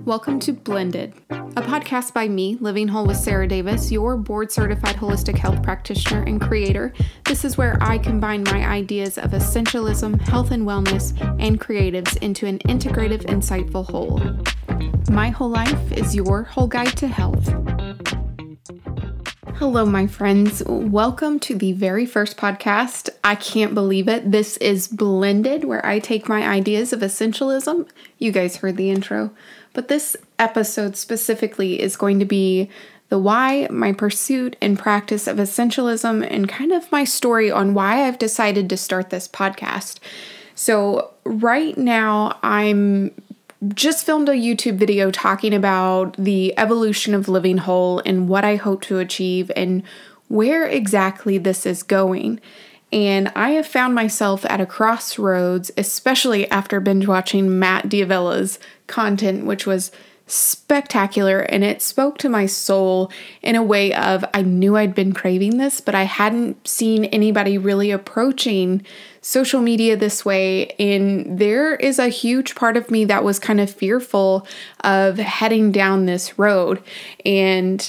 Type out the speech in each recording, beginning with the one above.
Welcome to Blended, a podcast by me, Living Whole with Sarah Davis, your board-certified holistic health practitioner and creator. This is where I combine my ideas of essentialism, health and wellness, and creatives into an integrative, insightful whole. My whole life is your whole guide to health. Hello, my friends. Welcome to the very first podcast. I can't believe it. This is Blended, where I take my ideas of essentialism. You guys heard the intro. But this episode specifically is going to be the why, my pursuit and practice of essentialism, and kind of my story on why I've decided to start this podcast. So right now, I'm just filmed a YouTube video talking about the evolution of living whole and what I hope to achieve and where exactly this is going. And I have found myself at a crossroads, especially after binge watching Matt D'Avella's content, which was spectacular, and it spoke to my soul in a way of I knew I'd been craving this, but I hadn't seen anybody really approaching social media this way. And there is a huge part of me that was kind of fearful of heading down this road. And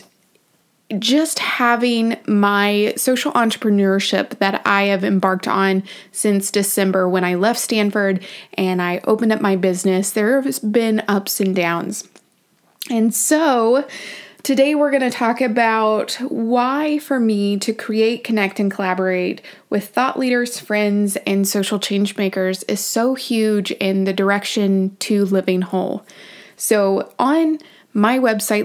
just having my social entrepreneurship that I have embarked on since December when I left Stanford and I opened up my business, there has been ups and downs. And so today we're going to talk about why for me to create, connect, and collaborate with thought leaders, friends, and social change makers is so huge in the direction to living whole. So on my website,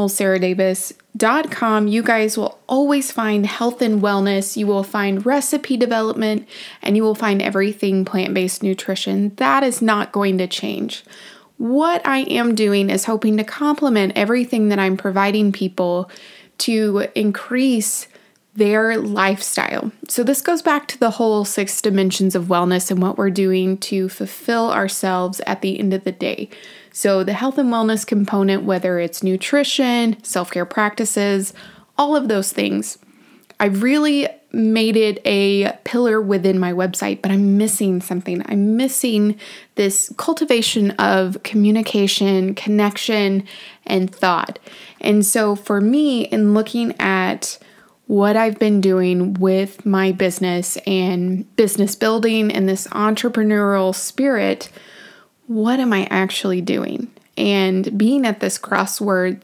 livingwholesarahdavis.com, you guys will always find health and wellness. You will find recipe development, and you will find everything plant-based nutrition. That is not going to change. What I am doing is hoping to complement everything that I'm providing people to increase their lifestyle. So this goes back to the whole 6 dimensions of wellness and what we're doing to fulfill ourselves at the end of the day. So the health and wellness component, whether it's nutrition, self-care practices, all of those things, I've really made it a pillar within my website, but I'm missing something. I'm missing this cultivation of communication, connection, and thought. And so for me, in looking at what I've been doing with my business and business building and this entrepreneurial spirit, what am I actually doing? And being at this crossroads,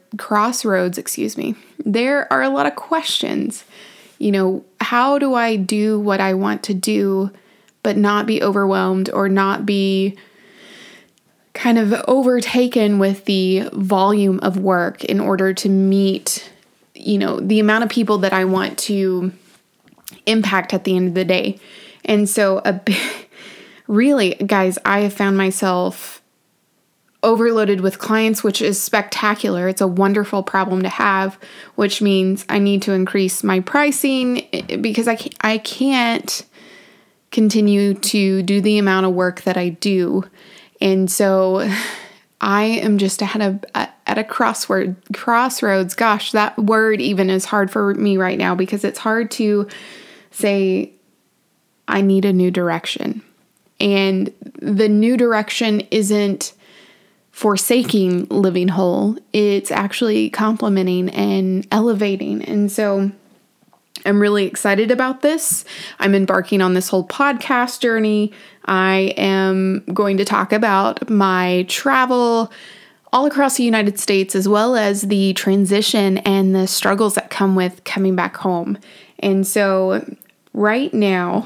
there are a lot of questions. You know, how do I do what I want to do, but not be overwhelmed or not be kind of overtaken with the volume of work in order to meet, the amount of people that I want to impact at the end of the day. And so really, guys, I have found myself overloaded with clients, which is spectacular. It's a wonderful problem to have, which means I need to increase my pricing because I can't continue to do the amount of work that I do. And so I am just at a crossroads. Gosh, that word even is hard for me right now because it's hard to say I need a new direction. And the new direction isn't forsaking living whole. It's actually complementing and elevating. And so I'm really excited about this. I'm embarking on this whole podcast journey. I am going to talk about my travel all across the United States, as well as the transition and the struggles that come with coming back home. And so right now,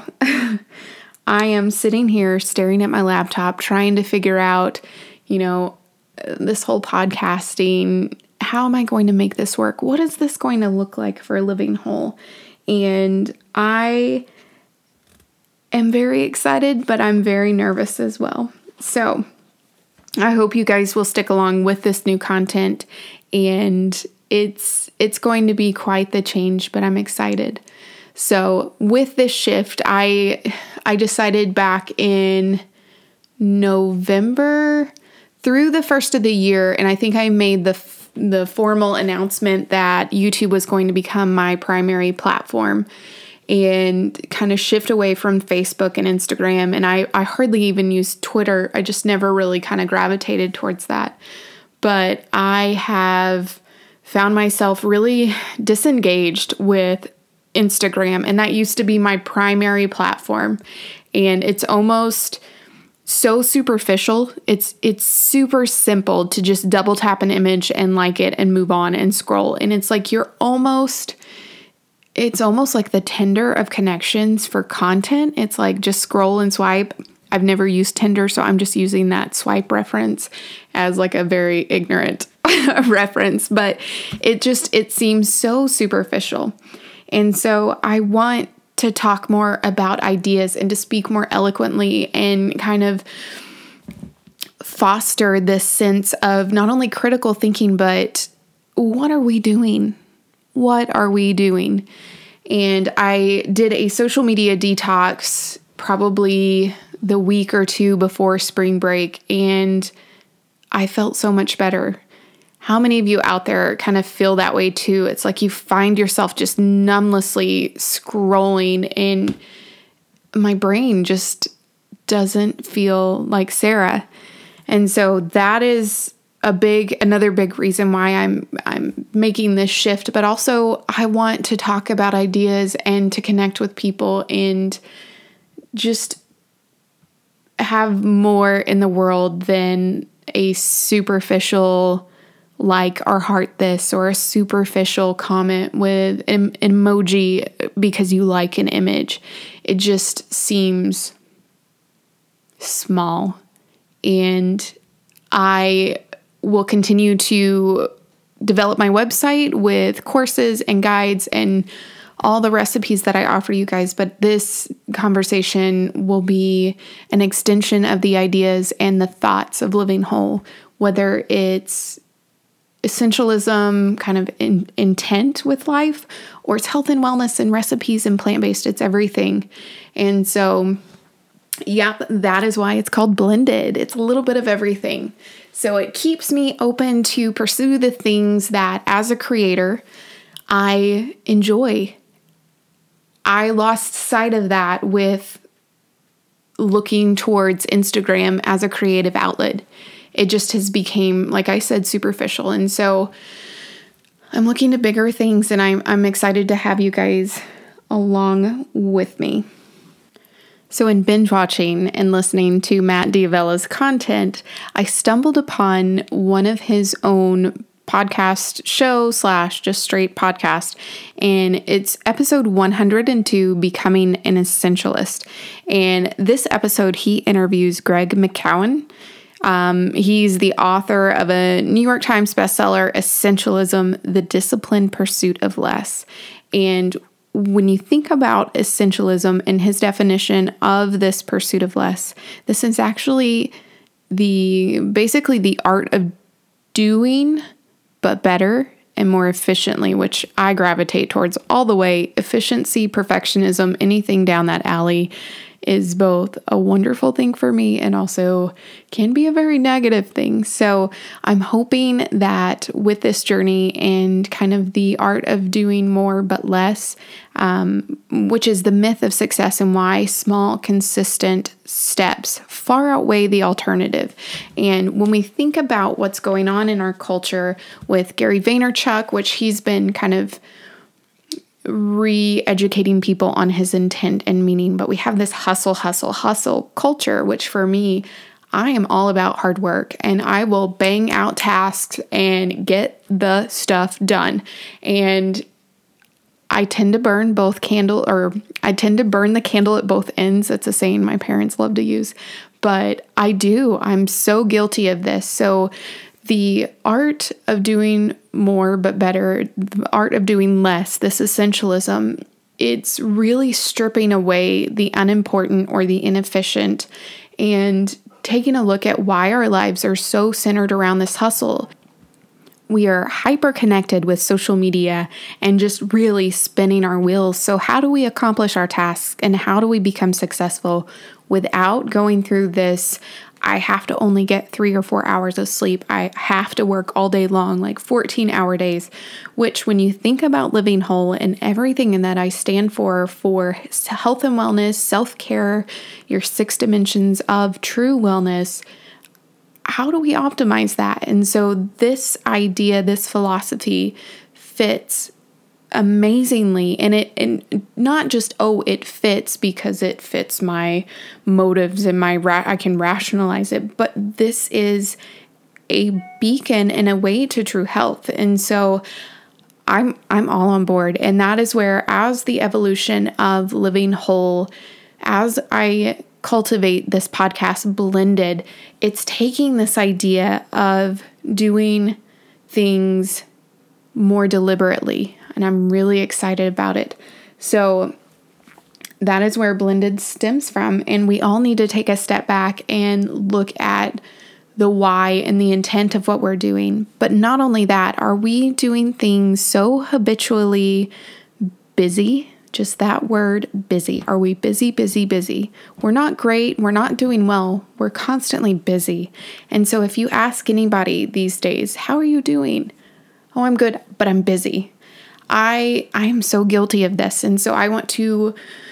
I am sitting here staring at my laptop, trying to figure out, this whole podcasting, how am I going to make this work? What is this going to look like for living whole? And I am very excited, but I'm very nervous as well. So I hope you guys will stick along with this new content, and it's going to be quite the change, but I'm excited. So with this shift, I decided back in November through the first of the year, and I think I made the formal announcement that YouTube was going to become my primary platform and kind of shift away from Facebook and Instagram. And I hardly even use Twitter. I just never really kind of gravitated towards that. but I have found myself really disengaged with Instagram, and that used to be my primary platform. And it's almost so superficial. It's super simple to just double tap an image and like it and move on and scroll. And it's like it's almost like the Tinder of connections for content. It's like just scroll and swipe. I've never used Tinder, so I'm just using that swipe reference as like a very ignorant reference, but it seems so superficial. And so I want to talk more about ideas and to speak more eloquently and kind of foster this sense of not only critical thinking, but what are we doing? What are we doing? And I did a social media detox probably the week or two before spring break, and I felt so much better. How many of you out there kind of feel that way too? It's like you find yourself just numbly scrolling, and my brain just doesn't feel like Sarah. And so that is another big reason why I'm making this shift, but also I want to talk about ideas and to connect with people and just have more in the world than a superficial like or heart this or a superficial comment with an emoji because you like an image. It just seems small. And I will continue to develop my website with courses and guides and all the recipes that I offer you guys. But this conversation will be an extension of the ideas and the thoughts of living whole, whether it's essentialism, kind of intent with life, or it's health and wellness and recipes and plant-based. It's everything. And so, yeah, that is why it's called Blended. It's a little bit of everything. So it keeps me open to pursue the things that as a creator, I enjoy. I lost sight of that with looking towards Instagram as a creative outlet. It just has become, like I said, superficial. And so I'm looking to bigger things, and I'm excited to have you guys along with me. So in binge watching and listening to Matt D'Avella's content, I stumbled upon one of his own podcast show / just straight podcast, and it's episode 102, Becoming an Essentialist. And this episode, he interviews Greg McKeown. He's the author of a New York Times bestseller, Essentialism: The Disciplined Pursuit of Less. And when you think about essentialism and his definition of this pursuit of less, this is actually basically the art of doing but better and more efficiently, which I gravitate towards all the way. Efficiency, perfectionism, anything down that alley is both a wonderful thing for me and also can be a very negative thing. So I'm hoping that with this journey and kind of the art of doing more but less, which is the myth of success and why small, consistent steps far outweigh the alternative. And when we think about what's going on in our culture with Gary Vaynerchuk, which he's been kind of re-educating people on his intent and meaning, but we have this hustle culture, which for me, I am all about hard work, and I will bang out tasks and get the stuff done. And I tend to burn the candle at both ends. That's a saying my parents love to use, but I'm so guilty of this. So the art of doing more but better, the art of doing less, this essentialism, it's really stripping away the unimportant or the inefficient and taking a look at why our lives are so centered around this hustle. We are hyper connected with social media and just really spinning our wheels. So how do we accomplish our tasks, and how do we become successful without going through this? I have to only get 3 or 4 hours of sleep. I have to work all day long, like 14-hour days, which when you think about living whole and everything in that I stand for health and wellness, self-care, your 6 dimensions of true wellness, how do we optimize that? And so this idea, this philosophy fits amazingly, and not just, it fits because it fits my motives and I can rationalize it, but this is a beacon and a way to true health. And so I'm all on board. And that is where, as the evolution of Living Whole, as I cultivate this podcast Blended, it's taking this idea of doing things more deliberately. And I'm really excited about it. So that is where Blended stems from. And we all need to take a step back and look at the why and the intent of what we're doing. But not only that, are we doing things so habitually busy? Just that word, busy. Are we busy, busy, busy? We're not great. We're not doing well. We're constantly busy. And so if you ask anybody these days, how are you doing? Oh, I'm good, but I'm busy. I am so guilty of this. And so I want to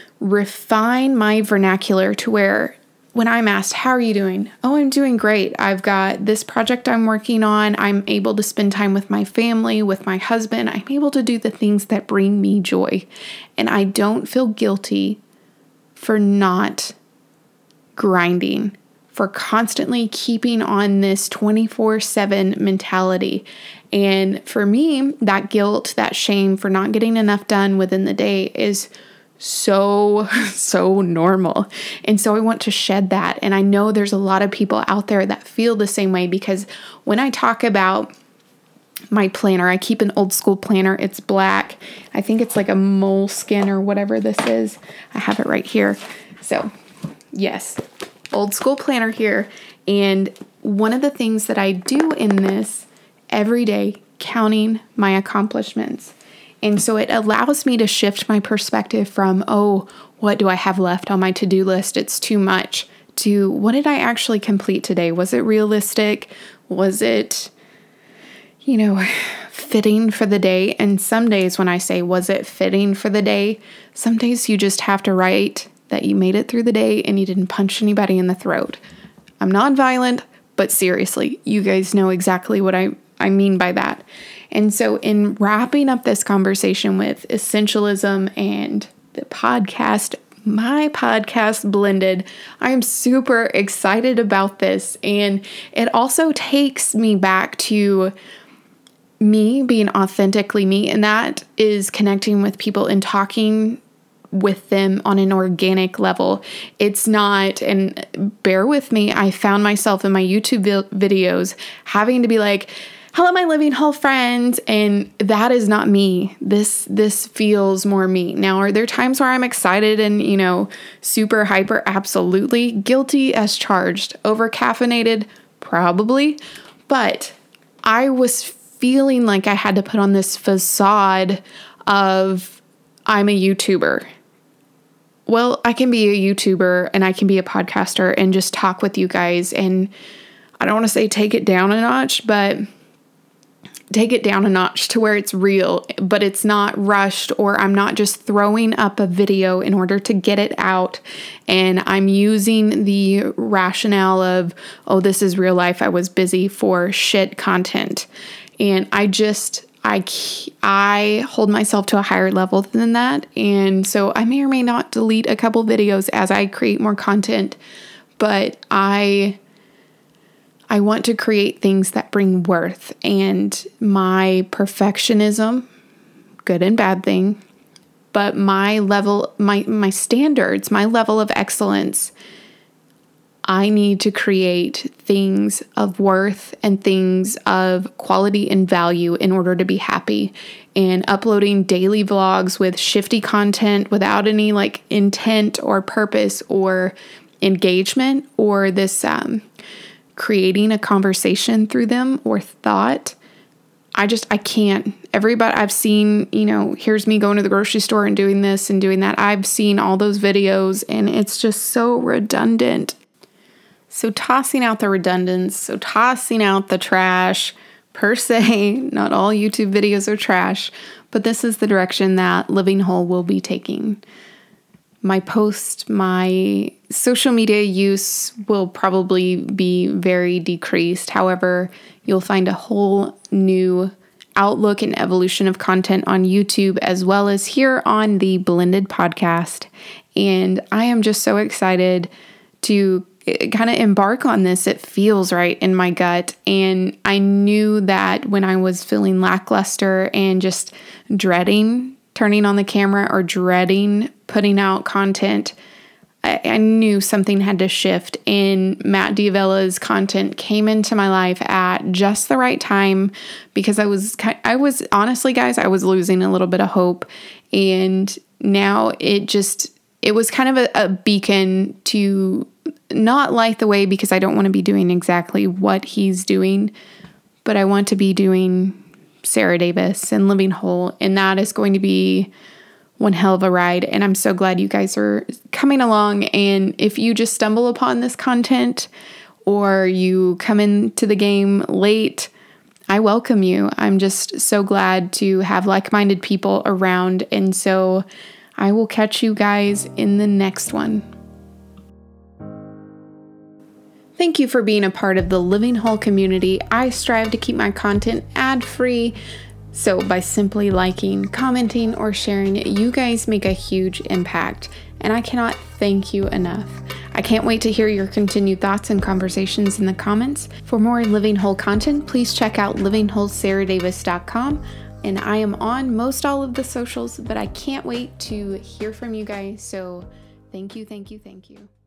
refine my vernacular to where when I'm asked, how are you doing? Oh, I'm doing great. I've got this project I'm working on. I'm able to spend time with my family, with my husband. I'm able to do the things that bring me joy. And I don't feel guilty for not grinding, for constantly keeping on this 24/7 mentality. And for me, that guilt, that shame for not getting enough done within the day is so normal. And so I want to shed that. And I know there's a lot of people out there that feel the same way, because when I talk about my planner, I keep an old school planner. It's black. I think it's like a moleskin or whatever this is. I have it right here. So yes, old school planner here. And one of the things that I do in this every day, counting my accomplishments. And so it allows me to shift my perspective from, what do I have left on my to-do list? It's too much, to what did I actually complete today? Was it realistic? Was it, fitting for the day? And some days when I say, was it fitting for the day? Some days you just have to write that you made it through the day and you didn't punch anybody in the throat. I'm nonviolent, but seriously, you guys know exactly what I mean by that. And so in wrapping up this conversation with essentialism and the podcast, my podcast Blended, I am super excited about this. And it also takes me back to me being authentically me. And that is connecting with people and talking with them on an organic level. It's not, and bear with me, I found myself in my YouTube videos having to be like, hello, my Living Whole friends. And that is not me. This feels more me. Now, are there times where I'm excited and, super hyper? Absolutely. Guilty as charged. Over caffeinated? Probably. But I was feeling like I had to put on this facade of I'm a YouTuber. Well, I can be a YouTuber and I can be a podcaster and just talk with you guys. And I don't want to say take it down a notch, but take it down a notch to where it's real, but it's not rushed, or I'm not just throwing up a video in order to get it out. And I'm using the rationale of, this is real life. I was busy for shit content. And I hold myself to a higher level than that. And so I may or may not delete a couple videos as I create more content, but I want to create things that bring worth. And my perfectionism, good and bad thing, but my level, my standards, my level of excellence, I need to create things of worth and things of quality and value in order to be happy. And uploading daily vlogs with shifty content without any intent or purpose or engagement, or this creating a conversation through them or thought, I can't. Everybody I've seen, here's me going to the grocery store and doing this and doing that. I've seen all those videos and it's just so redundant. So tossing out the redundance, so tossing out the trash per se. Not all YouTube videos are trash, but this is the direction that Living Whole will be taking. my post, my social media use will probably be very decreased. However, you'll find a whole new outlook and evolution of content on YouTube as well as here on the Blended Podcast. And I am just so excited to kind of embark on this. It feels right in my gut. And I knew that when I was feeling lackluster and just dreading turning on the camera or dreading putting out content, I knew something had to shift, and Matt D'Avella's content came into my life at just the right time because I was honestly, guys, I was losing a little bit of hope, and now it was kind of a beacon to not light the way because I don't want to be doing exactly what he's doing, but I want to be doing Sarah Davis and Living Whole, and that is going to be one hell of a ride. And I'm so glad you guys are coming along. And if you just stumble upon this content or you come into the game late, I welcome you. I'm just so glad to have like-minded people around. And so I will catch you guys in the next one. Thank you for being a part of the Living Whole community. I strive to keep my content ad-free. So by simply liking, commenting, or sharing, you guys make a huge impact, and I cannot thank you enough. I can't wait to hear your continued thoughts and conversations in the comments. For more Living Whole content, please check out livingwholesarahdavis.com, and I am on most all of the socials, but I can't wait to hear from you guys. So thank you, thank you, thank you.